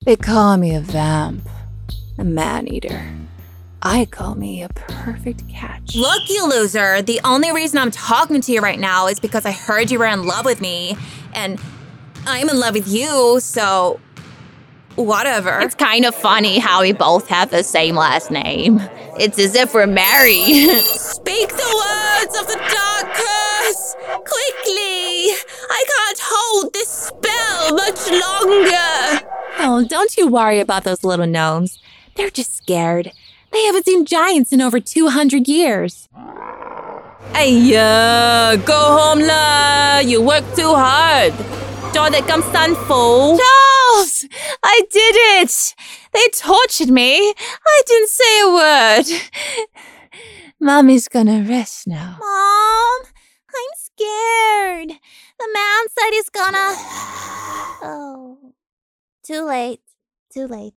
They call me a vamp, a man-eater. I call me a perfect catch. Look, you loser, the only reason I'm talking to you right now is because I heard you were in love with me, and I'm in love with you, so whatever. It's kind of funny how we both have the same last name. It's as if we're married. Speak the words of the darkness! Quickly! I can't hold this spell much longer! Oh, don't you worry about those little gnomes. They're just scared. They haven't seen giants in over 200 years. Hey, go home la! You work too hard! Cho they come stand fool! Charles! I did it! They tortured me. I didn't say a word. Mommy's gonna rest now. Mom, I'm scared. The man said he's gonna... Oh, too late.